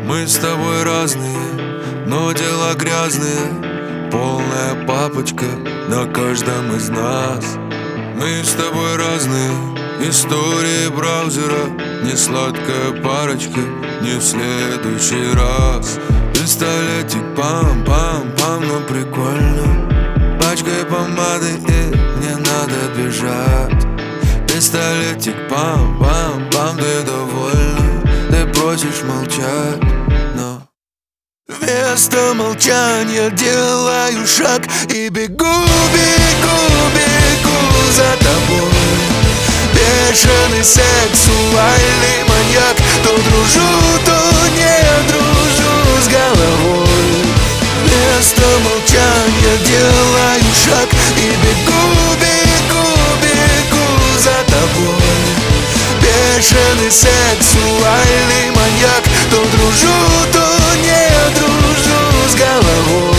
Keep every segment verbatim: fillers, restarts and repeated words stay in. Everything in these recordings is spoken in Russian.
Мы с тобой разные, но дела грязные. Полная папочка на каждом из нас. Мы с тобой разные, истории браузера. Не сладкая парочка, не в следующий раз. Пистолетик пам-пам-пам, но прикольно. Пачкой помады и мне надо бежать. Пистолетик пам-пам-пам, ты довольна. Ты просишь молчать, но вместо молчания делаю шаг и бегу, бегу, бегу за тобой. Бешеный сексуальный маньяк. То дружу, то не дружу с головой. Вместо молчания делаю шаг и бегу, бегу, бегу за тобой. Бешеный сексуальный маньяк. То дружу, то не дружу с головой.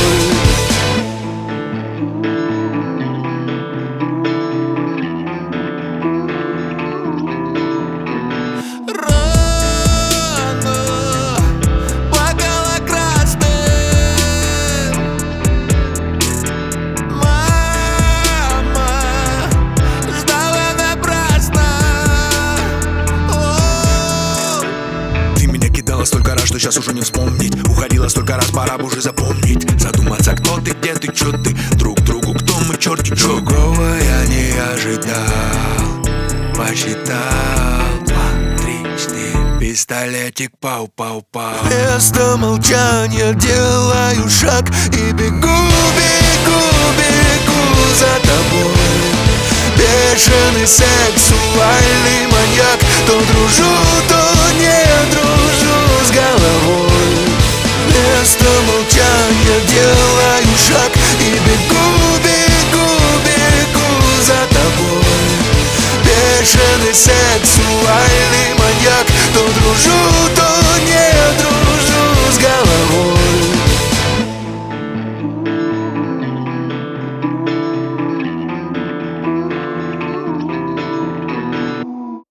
Столько раз, что сейчас уже не вспомнить. Уходила столько раз, пора бы уже запомнить. Задуматься, кто ты, где ты, чё ты. Друг другу, кто мы, черти, чё. Другого я не ожидал. Посчитал. Два, три, четыре. Пистолетик пау-пау-пау. Вместо молчания делаю шаг и бегу, бегу, бегу за тобой. Бешеный сексуальный маньяк. То дружу, то не дружу с головой. Вместо молчания делаю шаг и бегу, бегу, бегу за тобой. Бешеный сексуальный маньяк. То дружу,